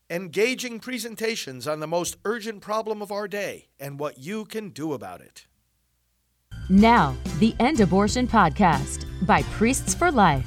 engaging presentations on the most urgent problem of our day and what you can do about it. Now, the End Abortion Podcast by Priests for Life.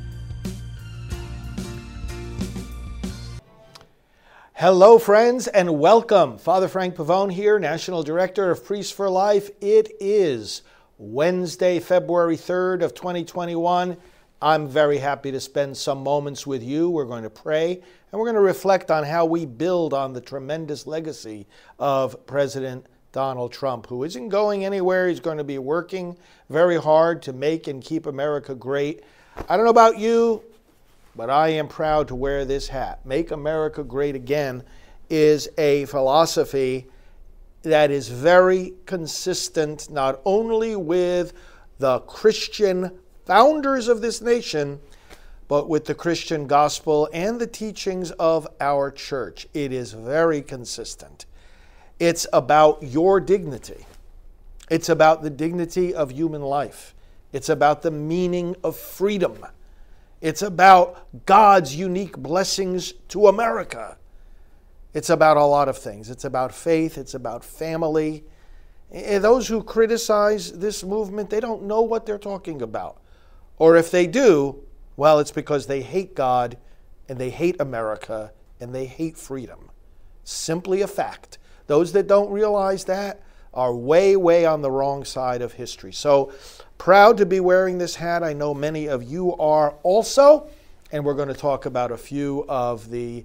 Hello, friends, and welcome. Father Frank Pavone here, National Director of Priests for Life. It is Wednesday, February 3rd of 2021. I'm very happy to spend some moments with you. We're going to pray, and we're going to reflect on how we build on the tremendous legacy of President Donald Trump, who isn't going anywhere. He's going to be working very hard to make and keep America great. I don't know about you, but I am proud to wear this hat. Make America Great Again is a philosophy that is very consistent not only with the Christian founders of this nation, but with the Christian gospel and the teachings of our church. It is very consistent. It's about your dignity. It's about the dignity of human life. It's about the meaning of freedom. It's about God's unique blessings to America. It's about a lot of things. It's about faith. It's about family. And those who criticize this movement, they don't know what they're talking about. Or if they do, well, it's because they hate God and they hate America and they hate freedom. Simply a fact. Those that don't realize that are way, way on the wrong side of history. So proud to be wearing this hat. I know many of you are also, and we're going to talk about a few of the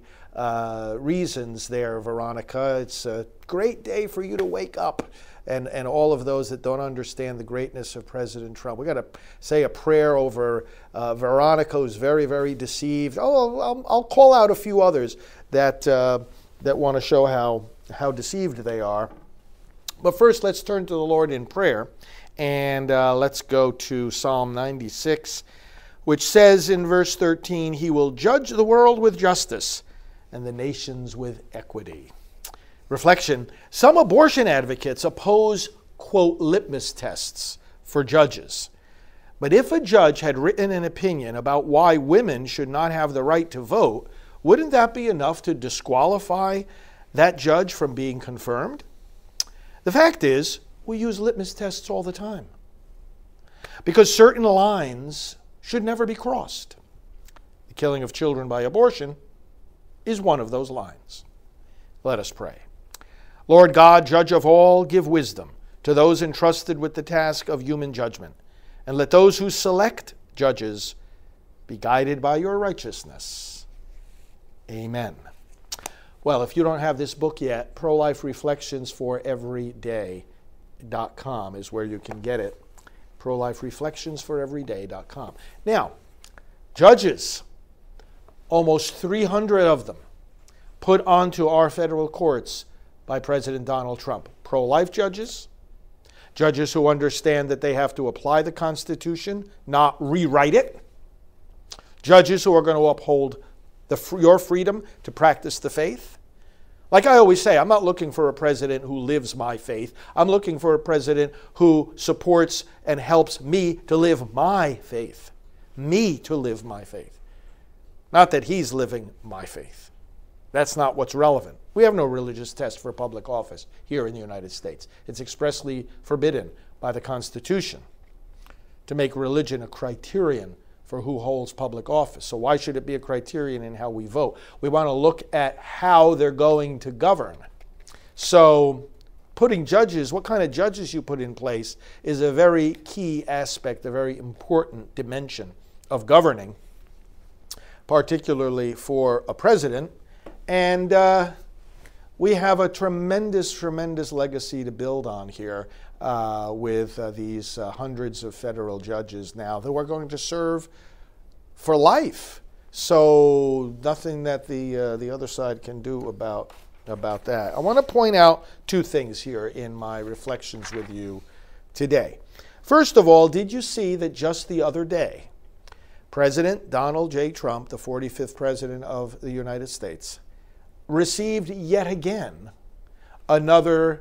reasons there, Veronica. It's a great day for you to wake up, and all of those that don't understand the greatness of President Trump. We got to say a prayer over Veronica, who's very, very deceived. I'll call out a few others that want to show how deceived they are. But first, let's turn to the Lord in prayer, and let's go to Psalm 96, which says in verse 13, "He will judge the world with justice and the nations with equity." Reflection: some abortion advocates oppose, quote, litmus tests for judges. But if a judge had written an opinion about why women should not have the right to vote, wouldn't that be enough to disqualify that judge from being confirmed? The fact is, we use litmus tests all the time because certain lines should never be crossed. The killing of children by abortion is one of those lines. Let us pray. Lord God, judge of all, give wisdom to those entrusted with the task of human judgment, and let those who select judges be guided by your righteousness. Amen. Well, if you don't have this book yet, Pro-Life Reflections for Everyday.com is where you can get it. Pro-Life Reflections for Everyday.com. Now, judges, almost 300 of them, put onto our federal courts by President Donald Trump. Pro-life judges, judges who understand that they have to apply the Constitution, not rewrite it, judges who are going to uphold your freedom to practice the faith. Like I always say, I'm not looking for a president who lives my faith. I'm looking for a president who supports and helps me to live my faith. Me to live my faith. Not that he's living my faith. That's not what's relevant. We have no religious test for public office here in the United States. It's expressly forbidden by the Constitution to make religion a criterion for who holds public office. So why should it be a criterion in how we vote? We want to look at how they're going to govern. So putting judges, what kind of judges you put in place is a very key aspect, a very important dimension of governing, particularly for a president. And we have a tremendous, tremendous legacy to build on here with these hundreds of federal judges now that we're going to serve for life. So nothing that the other side can do about that. I want to point out two things here in my reflections with you today. First of all, did you see that just the other day, President Donald J. Trump, the 45th President of the United States, received yet again another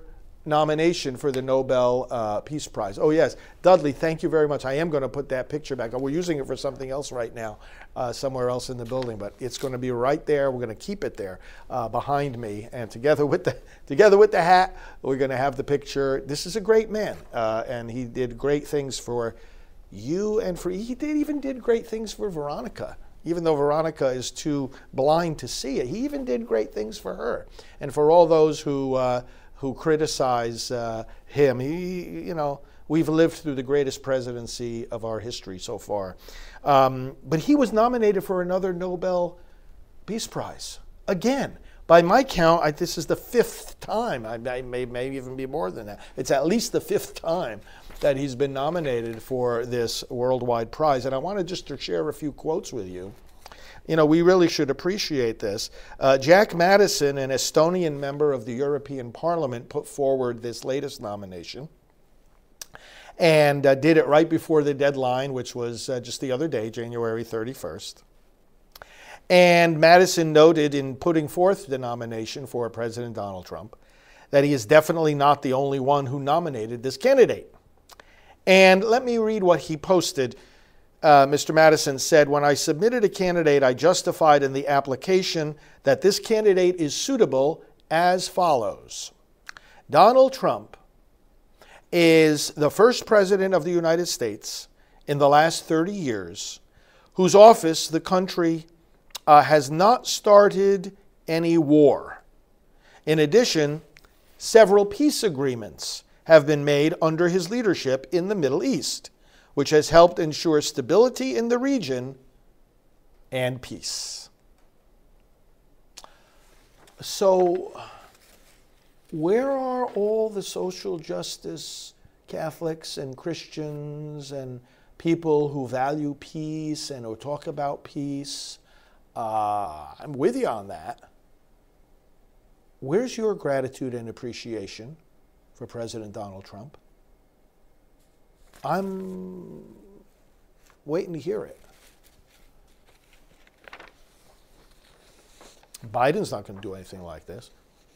nomination for the Nobel Peace Prize. Oh, yes. Dudley, thank you very much. I am going to put that picture back. We're using it for something else right now, somewhere else in the building, but it's going to be right there. We're going to keep it there behind me. And together with the hat, we're going to have the picture. This is a great man, and he did great things for you and he even did great things for Veronica. Even though Veronica is too blind to see it, he even did great things for her. And for all those who criticize him, we've lived through the greatest presidency of our history so far. But he was nominated for another Nobel Peace Prize. Again, by my count, this is the fifth time. I may even be more than that. It's at least the fifth time that he's been nominated for this worldwide prize. And I wanted just to share a few quotes with you. We really should appreciate this. Jack Madison, an Estonian member of the European Parliament, put forward this latest nomination and did it right before the deadline, which was just the other day, January 31st. And Madison noted in putting forth the nomination for President Donald Trump that he is definitely not the only one who nominated this candidate. And let me read what he posted. Mr. Madison said, "When I submitted a candidate, I justified in the application that this candidate is suitable as follows. Donald Trump is the first president of the United States in the last 30 years whose office the country has not started any war. In addition, several peace agreements have been made under his leadership in the Middle East, which has helped ensure stability in the region and peace." So, where are all the social justice Catholics and Christians and people who value peace and who talk about peace? I'm with you on that. Where's your gratitude and appreciation for President Donald Trump? I'm waiting to hear it. Biden's not going to do anything like this.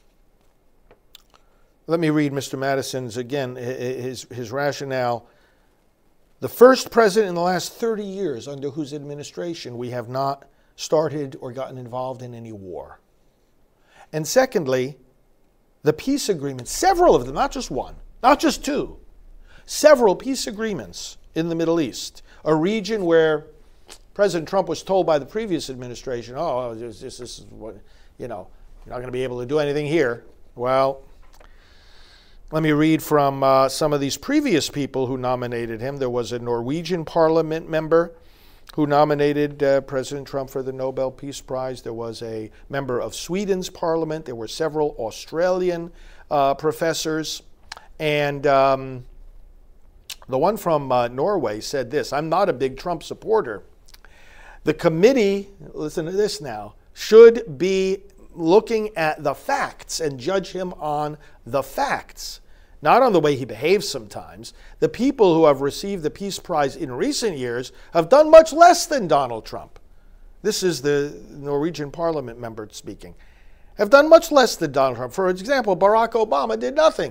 Let me read Mr. Madison's, again, his rationale. The first president in the last 30 years under whose administration we have not started or gotten involved in any war. And secondly, the peace agreements, several of them, not just one, not just two, several peace agreements in the Middle East, a region where President Trump was told by the previous administration, this is what, you're not going to be able to do anything here. Well, let me read from some of these previous people who nominated him. There was a Norwegian parliament member who nominated President Trump for the Nobel Peace Prize. There was a member of Sweden's parliament. There were several Australian professors. And the one from Norway said this: "I'm not a big Trump supporter. The committee," listen to this now, "should be looking at the facts and judge him on the facts, not on the way he behaves sometimes. The people who have received the Peace Prize in recent years have done much less than Donald Trump." This is the Norwegian parliament member speaking. "Have done much less than Donald Trump. For example, Barack Obama did nothing."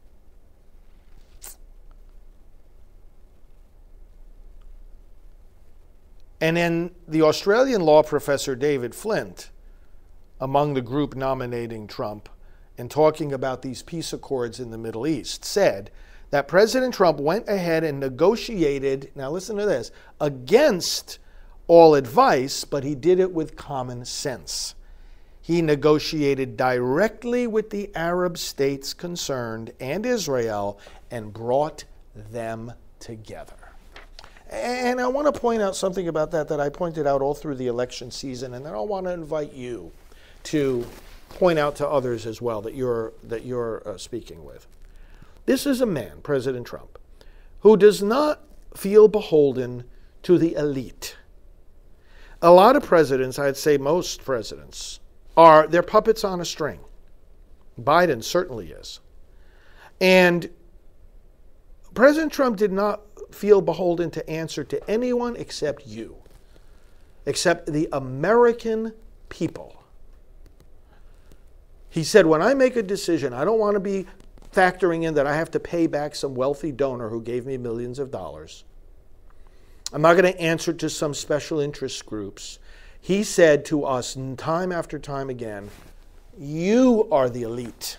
And then the Australian law professor David Flint, among the group nominating Trump and talking about these peace accords in the Middle East, said that President Trump went ahead and negotiated, now listen to this, against all advice, but he did it with common sense. He negotiated directly with the Arab states concerned and Israel and brought them together. And I want to point out something about that I pointed out all through the election season, and then I want to invite you to point out to others as well that you're speaking with. This is a man, President Trump, who does not feel beholden to the elite. A lot of presidents, I'd say most presidents, they're puppets on a string. Biden certainly is. And President Trump did not feel beholden to answer to anyone except you, except the American people. He said, when I make a decision, I don't want to be factoring in that I have to pay back some wealthy donor who gave me millions of dollars. I'm not going to answer to some special interest groups. He said to us time after time again, you are the elite.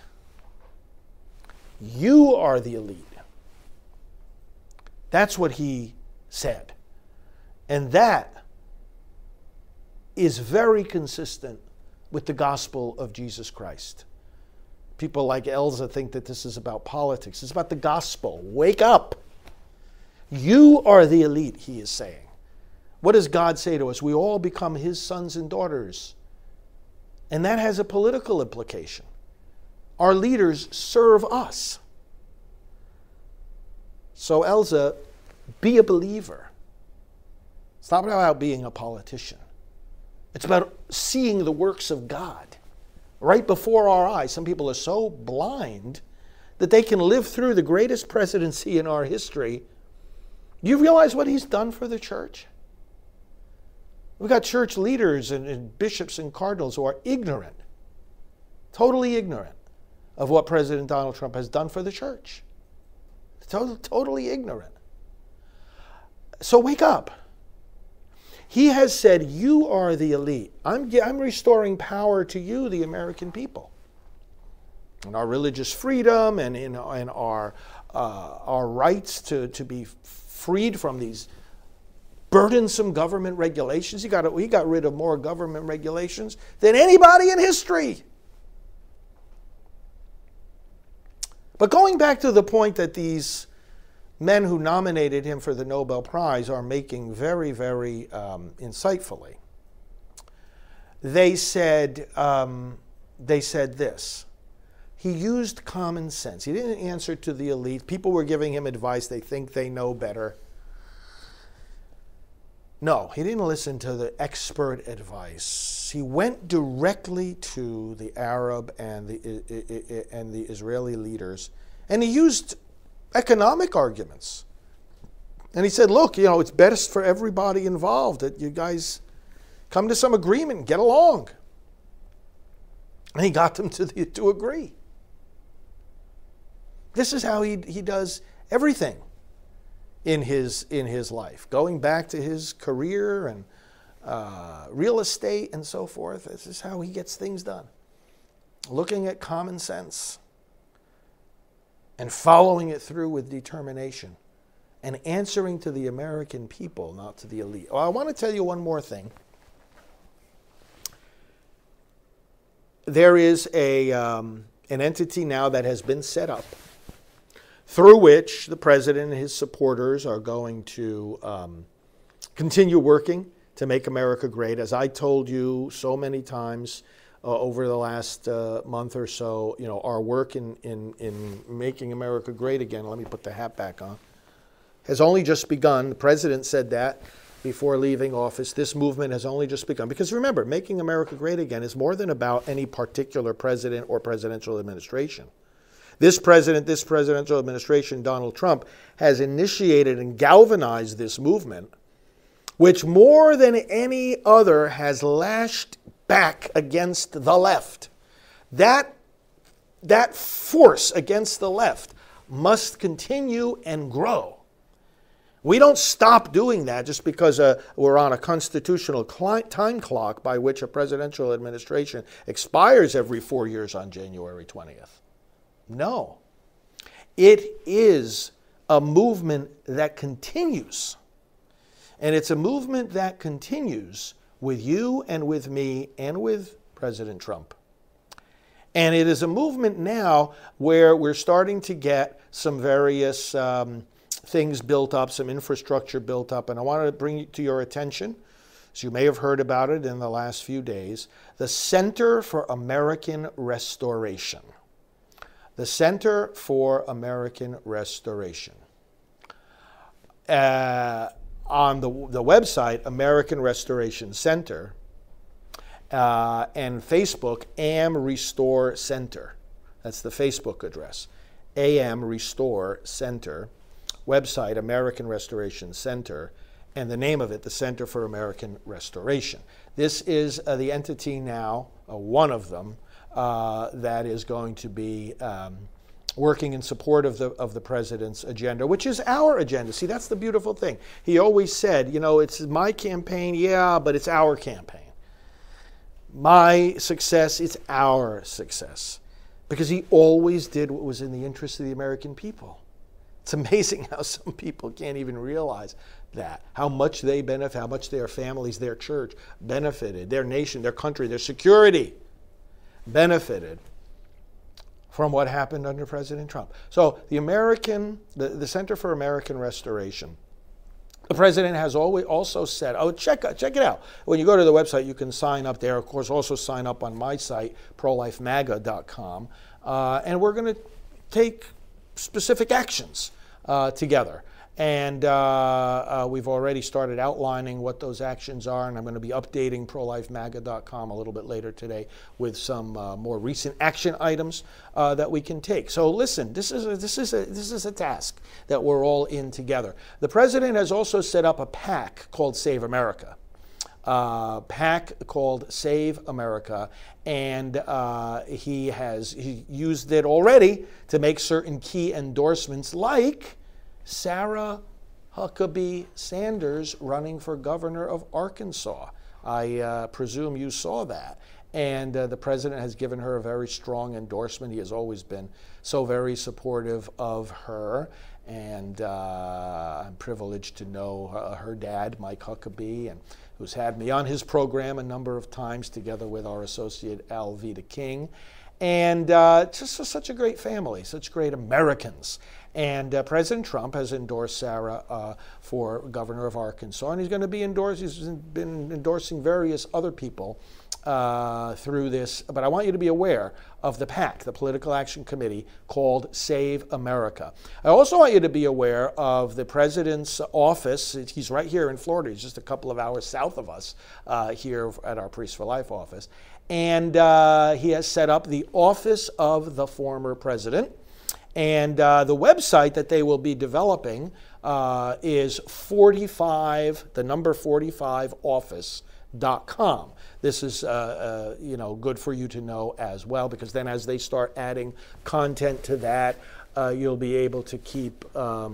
You are the elite. That's what he said. And that is very consistent with the gospel of Jesus Christ. People like Elza think that this is about politics. It's about the gospel. Wake up. You are the elite, he is saying. What does God say to us? We all become his sons and daughters. And that has a political implication. Our leaders serve us. So Elza, be a believer. It's not about being a politician. It's about seeing the works of God right before our eyes. Some people are so blind that they can live through the greatest presidency in our history. Do you realize what he's done for the church? We've got church leaders and bishops and cardinals who are ignorant, totally ignorant of what President Donald Trump has done for the church. Totally ignorant. So wake up. He has said, you are the elite. I'm restoring power to you, the American people. And our religious freedom and in our rights to be freed from these burdensome government regulations. He got rid of more government regulations than anybody in history. But going back to the point that these men who nominated him for the Nobel Prize are making very, very insightfully, they said this. He used common sense. He didn't answer to the elite. People were giving him advice. They think they know better. No, he didn't listen to the expert advice. He went directly to the Arab and the Israeli leaders, and he used economic arguments. And he said, look, it's best for everybody involved that you guys come to some agreement and get along. And he got them to agree. This is how he does everything in his life. Going back to his career and real estate and so forth, this is how he gets things done. Looking at common sense and following it through with determination and answering to the American people, not to the elite. I want to tell you one more thing. There is an entity now that has been set up through which the president and his supporters are going to continue working to make America great. As I told you so many times over the last month or so, our work in making America great again, let me put the hat back on, has only just begun. The president said that before leaving office. This movement has only just begun. Because remember, making America great again is more than about any particular president or presidential administration. This presidential administration, Donald Trump, has initiated and galvanized this movement, which more than any other has lashed back against the left. That force against the left must continue and grow. We don't stop doing that just because we're on a constitutional time clock by which a presidential administration expires every 4 years on January 20th. No. It is a movement that continues. And it's a movement that continues with you and with me and with President Trump. And it is a movement now where we're starting to get some various things built up, some infrastructure built up. And I want to bring to your attention, as you may have heard about it in the last few days, the Center for American Restoration. The Center for American Restoration. On the website, American Restoration Center, and Facebook, AM Restore Center. That's the Facebook address. AM Restore Center. Website, American Restoration Center. And the name of it, the Center for American Restoration. This is the entity now, one of them, that is going to be working in support of the president's agenda, which is our agenda. See, that's the beautiful thing. He always said, it's my campaign, yeah, but it's our campaign. My success, it's our success. Because he always did what was in the interest of the American people. It's amazing how some people can't even realize that, how much they benefit, how much their families, their church benefited, their nation, their country, their security benefited from what happened under President Trump. So the Center for American Restoration, the president has also said, check it out. When you go to the website, you can sign up there. Of course, also sign up on my site, prolifemaga.com. And we're going to take specific actions together. And we've already started outlining what those actions are, and I'm going to be updating prolifemaga.com a little bit later today with some more recent action items that we can take. So listen, this is a task that we're all in together. The president has also set up a PAC called Save America. PAC called Save America, and he used it already to make certain key endorsements, like Sarah Huckabee Sanders running for governor of Arkansas. I presume you saw that. And the president has given her a very strong endorsement. He has always been so very supportive of her. And I'm privileged to know her dad, Mike Huckabee, and who's had me on his program a number of times together with our associate Alveda King. And just such a great family, such great Americans. And President Trump has endorsed Sarah for governor of Arkansas, and he's been endorsing various other people through this. But I want you to be aware of the PAC, the Political Action Committee, called Save America. I also want you to be aware of the president's office. He's right here in Florida. He's just a couple of hours south of us here at our Priests for Life office. And he has set up the Office of the Former President. And the website that they will be developing is 45office.com. This is good for you to know as well, because then as they start adding content to that, you'll be able to keep up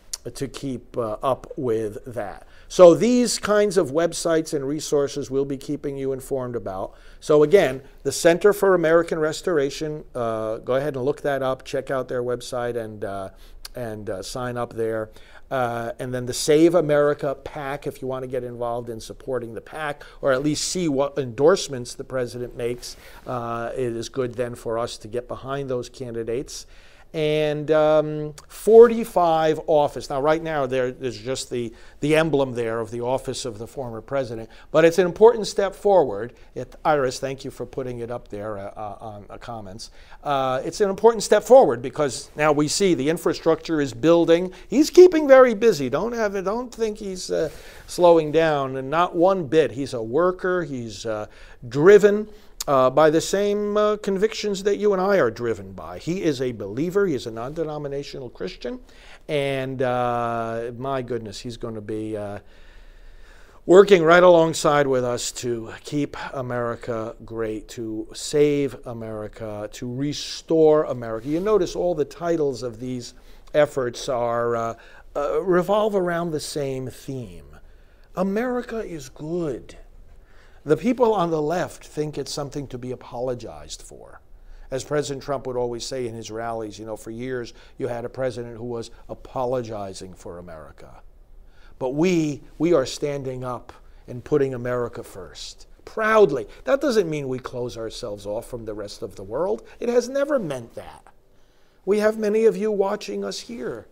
with that. So these kinds of websites and resources we'll be keeping you informed about. So again, the Center for American Restoration, go ahead and look that up, check out their website and sign up there. And then the Save America PAC, if you want to get involved in supporting the PAC, or at least see what endorsements the president makes, it is good then for us to get behind those candidates. And 45 office. Now, right now, there's just the emblem there of the office of the former president. But it's an important step forward. Iris, thank you for putting it up there on comments. It's an important step forward because now we see the infrastructure is building. He's keeping very busy. Don't think he's slowing down, and not one bit. He's a worker. He's driven by the same convictions that you and I are driven by. He is a believer. He is a non-denominational Christian. And my goodness, he's going to be working right alongside with us to keep America great, to save America, to restore America. You notice all the titles of these efforts are revolve around the same theme. America is good. The people on the left think it's something to be apologized for. As President Trump would always say in his rallies, for years you had a president who was apologizing for America. But we are standing up and putting America first, proudly. That doesn't mean we close ourselves off from the rest of the world. It has never meant that. We have many of you watching us here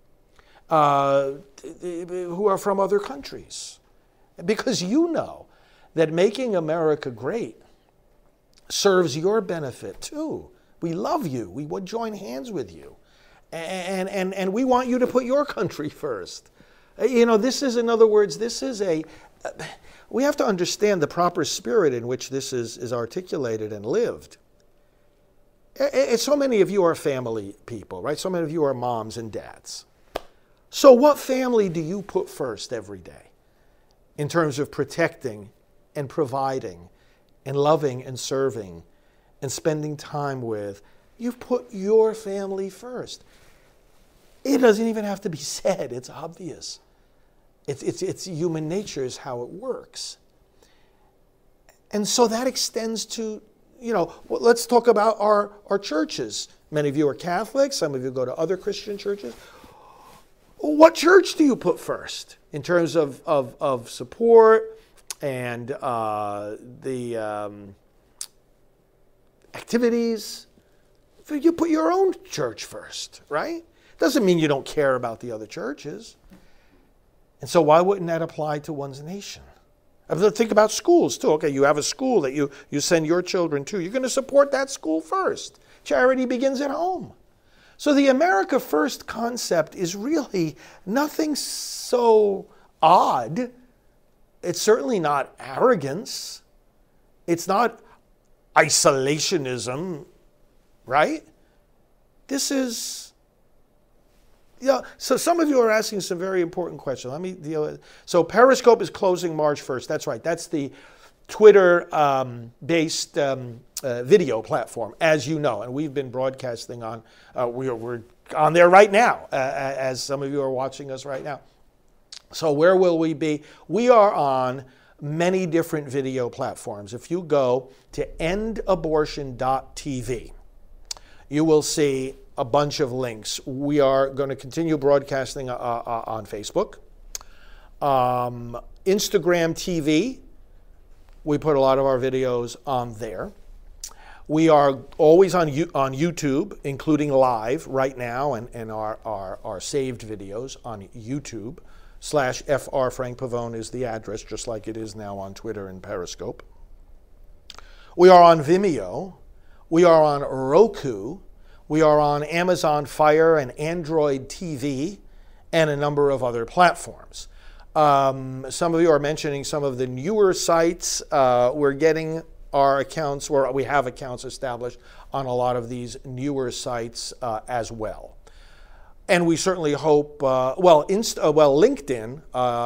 who are from other countries, because you know that making America great serves your benefit too. We love you. We would join hands with you. And we want you to put your country first. This is, in other words, we have to understand the proper spirit in which this is articulated and lived. So many of you are family people, right? So many of you are moms and dads. So what family do you put first every day in terms of protecting and providing and loving and serving and spending time with? You've put your family first. It doesn't even have to be said. It's obvious. It's human nature is how it works. And so that extends to, let's talk about our churches. Many of you are Catholics. Some of you go to other Christian churches. What church do you put first in terms of support and the activities? You put your own church first, right? Doesn't mean you don't care about the other churches. And so why wouldn't that apply to one's nation? Think about schools too. Okay, you have a school that you send your children to. You're going to support that school first. Charity begins at home. So the America First concept is really nothing so odd. It's certainly not arrogance. It's not isolationism, right? This is... so some of you are asking some very important questions. Let me deal with it. So Periscope is closing March 1st. That's right. That's the Twitter-based video platform, as you know. And we've been broadcasting on, we're on there right now, as some of you are watching us right now. So where will we be? We are on many different video platforms. If you go to endabortion.tv, you will see a bunch of links. We are going to continue broadcasting on Facebook. Instagram TV, we put a lot of our videos on there. We are always on YouTube, including live right now, and our saved videos on YouTube. /FR Frank Pavone is the address, just like it is now on Twitter and Periscope. We are on Vimeo. We are on Roku. We are on Amazon Fire and Android TV and a number of other platforms. Some of you are mentioning some of the newer sites. We're getting our accounts, or we have accounts established on a lot of these newer sites as well. And we certainly hope, LinkedIn,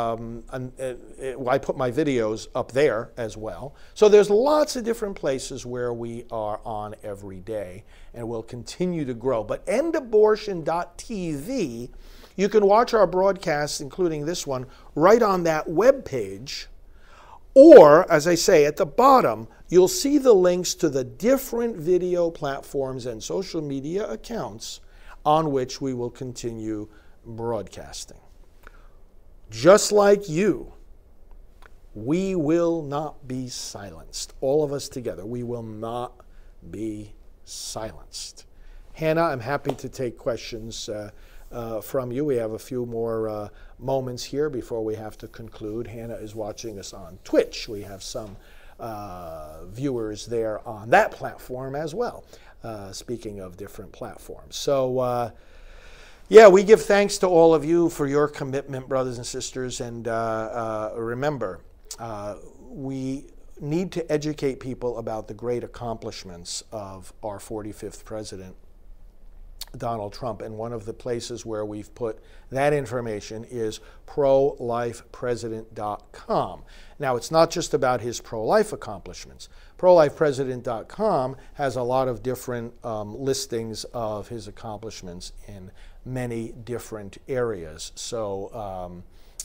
I put my videos up there as well. So there's lots of different places where we are on every day, and we'll continue to grow. But endabortion.tv, you can watch our broadcasts, including this one, right on that webpage. Or, as I say, at the bottom, you'll see the links to the different video platforms and social media accounts on which we will continue broadcasting. Just like you, we will not be silenced. All of us together, we will not be silenced. Hannah, I'm happy to take questions from you. We have a few more moments here before we have to conclude. Hannah is watching us on Twitch. We have some viewers there on that platform as well. Speaking of different platforms. So, we give thanks to all of you for your commitment, brothers and sisters. And remember, we need to educate people about the great accomplishments of our 45th president, Donald Trump. And one of the places where we've put that information is prolifepresident.com. Now, it's not just about his pro-life accomplishments. Prolifepresident.com has a lot of different listings of his accomplishments in many different areas. So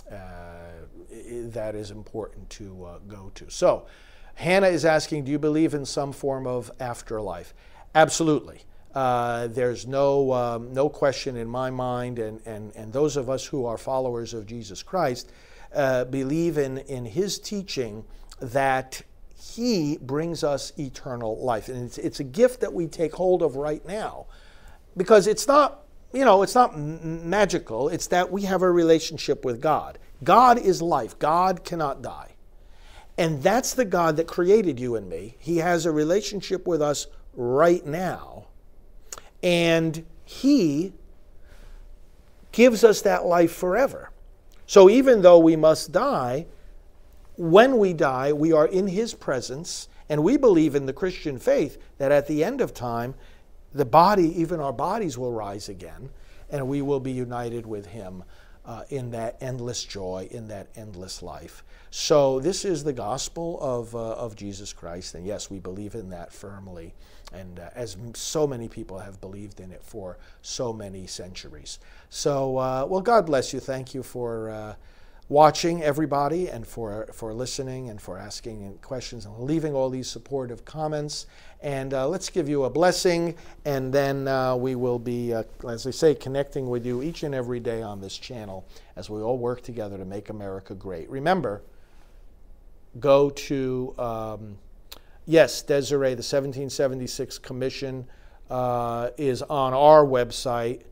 that is important to go to. So Hannah is asking, do you believe in some form of afterlife? Absolutely. There's no question in my mind, and those of us who are followers of Jesus Christ believe in his teaching that he brings us eternal life. And it's a gift that we take hold of right now, because it's not, it's not magical. It's that we have a relationship with God. God is life. God cannot die. And that's the God that created you and me. He has a relationship with us right now. And he gives us that life forever. So even though we must die, when we die, we are in his presence, and we believe in the Christian faith that at the end of time, the body, even our bodies, will rise again, and we will be united with him in that endless joy, in that endless life. So this is the gospel of Jesus Christ, and yes, we believe in that firmly, and as so many people have believed in it for so many centuries. So, well, God bless you. Thank you for watching, everybody, and for listening and for asking questions and leaving all these supportive comments. And let's give you a blessing, and then we will be, as I say, connecting with you each and every day on this channel as we all work together to make America great. Remember, go to, yes, Desiree, the 1776 Commission is on our website.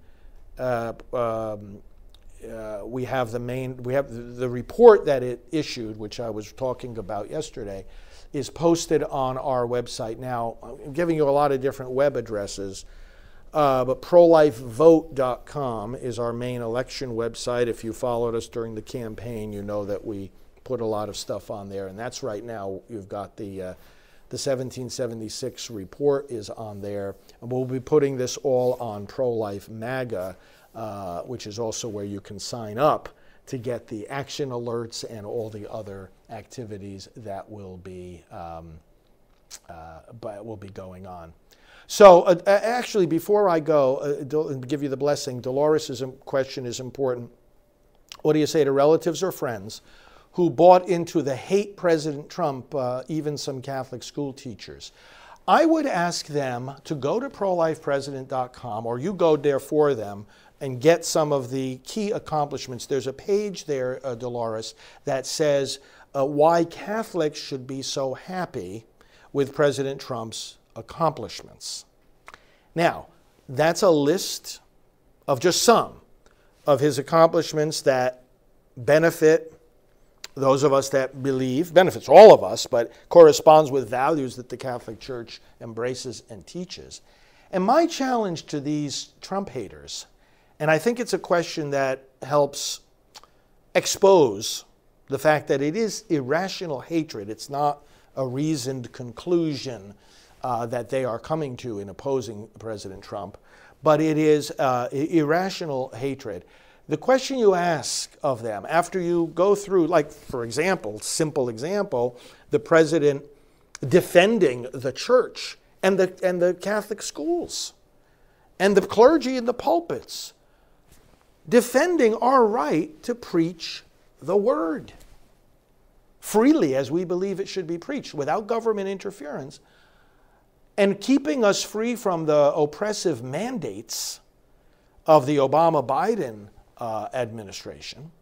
We have the report that it issued, which I was talking about yesterday, is posted on our website now. I'm giving you a lot of different web addresses, but prolifevote.com is our main election website. If you followed us during the campaign, you know that we put a lot of stuff on there, and that's right now. You've got the 1776 report is on there, and we'll be putting this all on Pro-Life MAGA, which is also where you can sign up to get the action alerts and all the other activities that will be going on. So actually, before I go and give you the blessing, Dolores' question is important. What do you say to relatives or friends who bought into the hate President Trump, even some Catholic school teachers? I would ask them to go to prolifepresident.com, or you go there for them, and get some of the key accomplishments. There's a page there, Dolores, that says why Catholics should be so happy with President Trump's accomplishments. Now, that's a list of just some of his accomplishments that benefit those of us that believe, benefits all of us, but corresponds with values that the Catholic Church embraces and teaches. And my challenge to these Trump haters, and I think it's a question that helps expose the fact that it is irrational hatred. It's not a reasoned conclusion that they are coming to in opposing President Trump, but it is irrational hatred. The question you ask of them after you go through, like, for example, simple example, the president defending the church and the Catholic schools and the clergy in the pulpits, defending our right to preach the word freely as we believe it should be preached, without government interference, and keeping us free from the oppressive mandates of the Obama-Biden administration.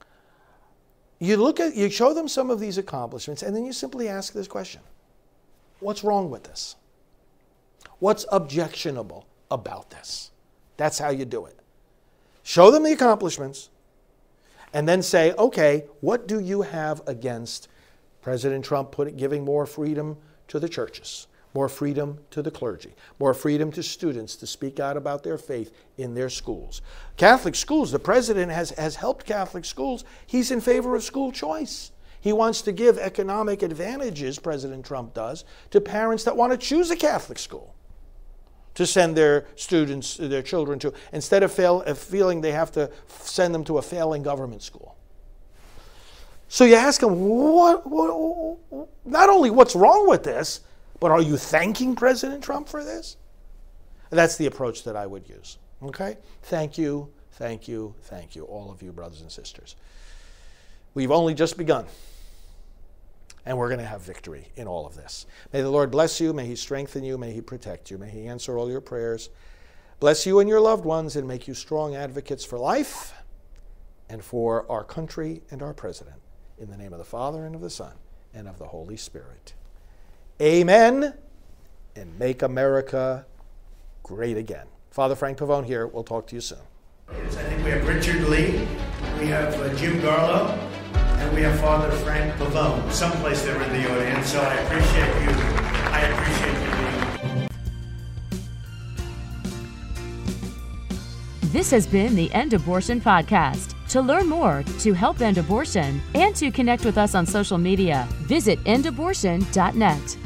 You show them some of these accomplishments, and then you simply ask this question: what's wrong with this? What's objectionable about this? That's how you do it. Show them the accomplishments, and then say, okay, what do you have against President Trump giving more freedom to the churches, more freedom to the clergy, more freedom to students to speak out about their faith in their schools? Catholic schools, the president has helped Catholic schools. He's in favor of school choice. He wants to give economic advantages, President Trump does, to parents that want to choose a Catholic school to send their students, their children to, instead of feeling they have to send them to a failing government school. So you ask them, not only what's wrong with this, but are you thanking President Trump for this? That's the approach that I would use. Okay? Thank you, thank you, thank you, all of you brothers and sisters. We've only just begun. And we're going to have victory in all of this. May the Lord bless you. May He strengthen you. May He protect you. May He answer all your prayers. Bless you and your loved ones, and make you strong advocates for life and for our country and our president. In the name of the Father, and of the Son, and of the Holy Spirit. Amen. And make America great again. Father Frank Pavone here. We'll talk to you soon. I think we have Richard Lee. We have Jim Garlow. And we have Father Frank Pavone, someplace there in the audience, so I appreciate you. I appreciate you. This has been the End Abortion Podcast. To learn more, to help end abortion, and to connect with us on social media, visit endabortion.net.